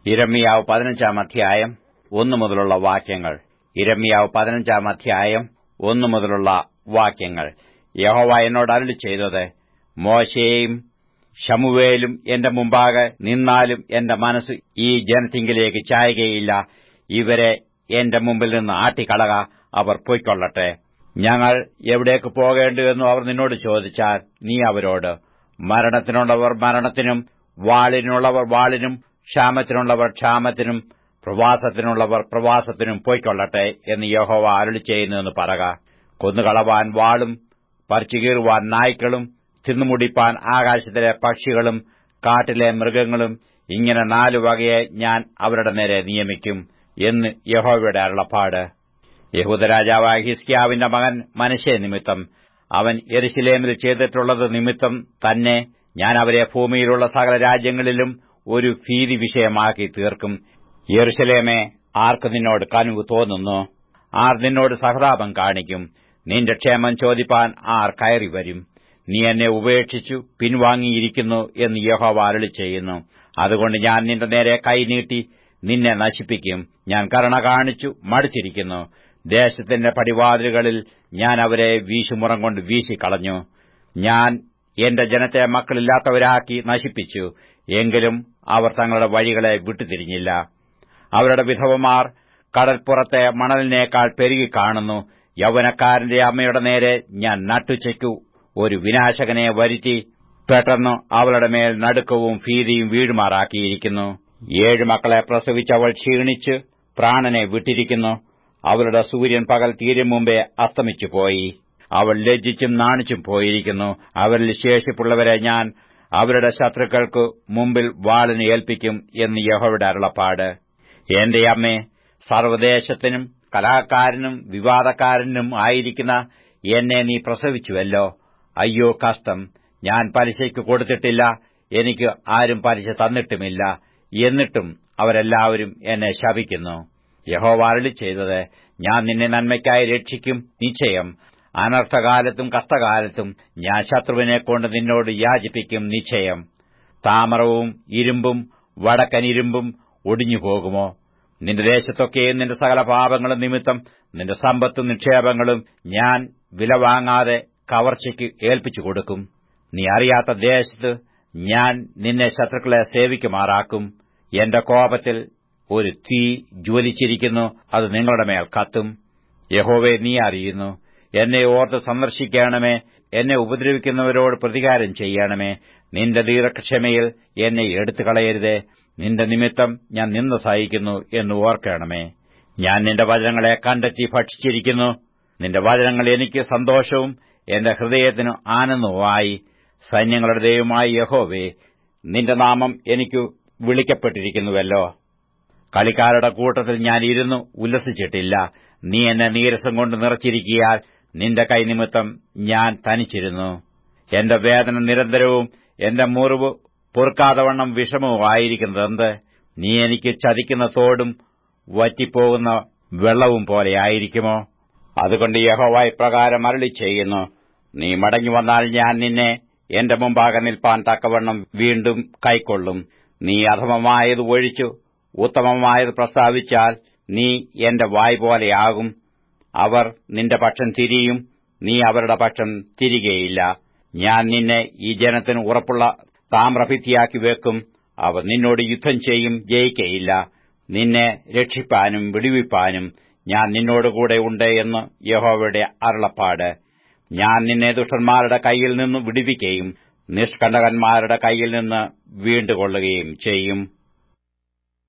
യിരെമ്യാവ് 15 അധ്യായം 1 മുതലുള്ള വാക്യങ്ങൾ. യിരെമ്യാവ് 15 അധ്യായം 1 മുതലുള്ള വാക്യങ്ങൾ. യഹോവ എന്നോട് അരുളിച്ചെയ്തത്, മോശെയും ശമൂവേലും എന്റെ മുമ്പാകെ നിന്നാലും എന്റെ മനസ്സ് ഈ ജനത്തിങ്കിലേക്ക് ചായുകയില്ല. ഇവരെ എന്റെ മുമ്പിൽ നിന്ന് ആട്ടിക്കളക, അവർ പൊയ്ക്കൊള്ളട്ടെ. ഞങ്ങൾ എവിടേക്ക് പോകേണ്ടു എന്നു അവർ നിന്നോട് ചോദിച്ചാൽ, നീ അവരോട്, മരണത്തിനുള്ളവർ മരണത്തിനും, വാളിനുള്ളവർ വാളിനും, ക്ഷാമത്തിനുള്ളവർ ക്ഷാമത്തിനും, പ്രവാസത്തിനുള്ളവർ പ്രവാസത്തിനും പൊയ്ക്കൊള്ളട്ടെ എന്ന് യഹോവ അരുളിച്ചെയ്യുന്നു എന്ന് പറക. കൊന്നുകളവാൻ വാളും, പറിച്ചുകീറുവാൻ നായ്ക്കളും, തിന്നുമുടിപ്പാൻ ആകാശത്തിലെ പക്ഷികളും കാട്ടിലെ മൃഗങ്ങളും, ഇങ്ങനെ 4 വകയെ ഞാൻ അവരുടെ നേരെ നിയമിക്കും എന്ന് യഹോവയുടെ അരുളപ്പാട്. യെഹൂദാരാജാവായ ഹിസ്കീയാവിന്റെ മകൻ മനശ്ശെ നിമിത്തം, അവൻ യെരൂശലേമിൽ ചെയ്തിട്ടുള്ളത് നിമിത്തം തന്നെ ഞാൻ അവരെ ഭൂമിയിലുള്ള സകല രാജ്യങ്ങളിലും ഒരു ഭീതി വിഷയമാക്കി തീർക്കും. യെരൂശലേമേ, ആർക്ക് നിന്നോട് കനിവ് തോന്നുന്നു? ആർ നിന്നോട് സഹതാപം കാണിക്കും? നിന്റെ ക്ഷേമം ചോദിപ്പാൻ ആർ കയറി വരും? നീ എന്നെ ഉപേക്ഷിച്ചു പിൻവാങ്ങിയിരിക്കുന്നു എന്ന് യഹോവ അരുളിച്ചെയ്യുന്നു. അതുകൊണ്ട് ഞാൻ നിന്റെ നേരെ കൈ നീട്ടി നിന്നെ നശിപ്പിക്കും. ഞാൻ കരുണ കാണിച്ചു മടുത്തിരിക്കുന്നു. ദേശത്തിന്റെ പടിവാതിലുകളിൽ ഞാൻ അവരെ വീശുമുറം കൊണ്ട് വീശിക്കളഞ്ഞു. ഞാൻ എന്റെ ജനത്തെ മക്കളില്ലാത്തവരാക്കി നശിപ്പിച്ചു. എങ്കിലും അവർ തങ്ങളുടെ വഴികളെ വിട്ടുതിരിഞ്ഞില്ല. അവരുടെ വിധവമാർ കടൽപ്പുറത്തെ മണലിനേക്കാൾ പെരുകി കാണുന്നു. യൗവനക്കാരന്റെ അമ്മയുടെ നേരെ ഞാൻ നട്ടുച്ചയ്ക്കു ഒരു വിനാശകനെ വരുത്തി പെട്ടെന്ന് അവളുടെ മേൽ നടുക്കവും ഭീതിയും വീഴുമാറാക്കിയിരിക്കുന്നു. 7 മക്കളെ പ്രസവിച്ചവൾ ക്ഷീണിച്ച് പ്രാണനെ വിട്ടിരിക്കുന്നു. അവളുടെ സൂര്യൻ പകൽ തീരും മുമ്പേ അസ്തമിച്ചുപോയി. അവൾ ലജ്ജിച്ചും നാണിച്ചും പോയിരിക്കുന്നു. അവരിൽ ശേഷിപ്പുള്ളവരെ ഞാൻ അവരുടെ ശത്രുക്കൾക്ക് മുമ്പിൽ വാളിന് ഏൽപ്പിക്കും എന്ന് യഹോവയുടെ അരുളപ്പാട്. എന്റെ അമ്മേ, സർവ്വദേശത്തിനും കലഹക്കാരനും വിവാദക്കാരനും ആയിരിക്കുന്ന എന്നെ നീ പ്രസവിച്ചുവല്ലോ. അയ്യോ കഷ്ടം! ഞാൻ പലിശയ്ക്ക് കൊടുത്തിട്ടില്ല, എനിക്ക് ആരും പലിശ തന്നിട്ടുമില്ല. എന്നിട്ടും അവരെല്ലാവരും എന്നെ ശപിക്കുന്നു. യഹോവ അരുളിച്ചെയ്തത്, ഞാൻ നിന്നെ നന്മയ്ക്കായി രക്ഷിക്കും നിശ്ചയം. അനർത്ഥകാലത്തും കഷ്ടകാലത്തും ഞാൻ ശത്രുവിനെക്കൊണ്ട് നിന്നോട് യാചിപ്പിക്കും നിശ്ചയം. താമ്രവും ഇരുമ്പും വടക്കനിരുമ്പും ഒടിഞ്ഞുപോകുമോ? നിന്റെ ദേശത്തൊക്കെയും നിന്റെ സകല പാപങ്ങളും നിമിത്തം നിന്റെ സമ്പത്തും നിക്ഷേപങ്ങളും ഞാൻ വിലവാങ്ങാതെ കവർച്ചയ്ക്ക് ഏൽപ്പിച്ചു കൊടുക്കും. നീ അറിയാത്ത ദേശത്ത് ഞാൻ നിന്നെ ശത്രുക്കളെ സേവിക്കുമാറാക്കും. എന്റെ കോപത്തിൽ ഒരു തീ ജ്വലിച്ചിരിക്കുന്നു, അത് നിങ്ങളുടെ മേൽ കത്തും. യഹോവേ, നീ അറിയുന്നു. എന്നെ ഓർത്ത് സന്ദർശിക്കണമേ. എന്നെ ഉപദ്രവിക്കുന്നവരോട് പ്രതികാരം ചെയ്യണമേ. നിന്റെ ദീർഘക്ഷമയിൽ എന്നെ എടുത്തുകളയരുതേ. നിന്റെ നിമിത്തം ഞാൻ നിന്ന സഹിക്കുന്നു എന്ന് ഓർക്കണമേ. ഞാൻ നിന്റെ വചനങ്ങളെ കണ്ടെത്തി ഭക്ഷിച്ചിരിക്കുന്നു. നിന്റെ വചനങ്ങൾ എനിക്ക് സന്തോഷവും എന്റെ ഹൃദയത്തിനു ആനന്ദവുമായി. സൈന്യങ്ങളുടെ ദൈവമായ യഹോവേ, നിന്റെ നാമം എനിക്ക് വിളിക്കപ്പെട്ടിരിക്കുന്നുവല്ലോ. കളിക്കാരുടെ കൂട്ടത്തിൽ ഞാൻ ഇരുന്നു ഉല്ലസിച്ചിട്ടില്ല. നീ എന്നെ നീരസം കൊണ്ട് നിറച്ചിരിക്കിയാൽ നിന്റെ കൈനിമിത്തം ഞാൻ തനിച്ചിരുന്നു. എന്റെ വേദന നിരന്തരവും എന്റെ മുറിവ് പൊറുക്കാതവണ്ണം വിഷമവുമായിരിക്കുന്നതെന്ത്? നീ എനിക്ക് ചതിക്കുന്ന തോടും വറ്റിപ്പോകുന്ന വെള്ളവും പോലെയായിരിക്കുമോ? അതുകൊണ്ട് യഹോവ ഇപ്രകാരം അരുളിച്ചെയ്യുന്നു, നീ മടങ്ങിവന്നാൽ ഞാൻ നിന്നെ എന്റെ മുമ്പാകെ നിൽപ്പാൻ തക്കവണ്ണം വീണ്ടും കൈക്കൊള്ളും. നീ അധമമായത് ഒഴിച്ചു ഉത്തമമായത് പ്രസ്താവിച്ചാൽ നീ എന്റെ വായ് പോലെയാകും. അവർ നിന്റെ പക്ഷം തിരിയും, നീ അവരുടെ പക്ഷം തിരികെയില്ല. ഞാൻ നിന്നെ ഈ ജനത്തിന് ഉറപ്പുള്ള താമ്രഭിത്തിയാക്കി വെക്കും. അവർ നിന്നോട് യുദ്ധം ചെയ്യും, ജയിക്കയില്ല. നിന്നെ രക്ഷിപ്പാനും വിടുവിപ്പാനും ഞാൻ നിന്നോടുകൂടെ ഉണ്ട് എന്ന് യഹോവയുടെ അരുളപ്പാട്. ഞാൻ നിന്നെ ദുഷ്ടന്മാരുടെ കൈയിൽ നിന്ന് വിടുവിക്കുകയും നിഷ്കണ്ടകന്മാരുടെ കൈയിൽ നിന്ന് വീണ്ടുകൊള്ളുകയും ചെയ്യും.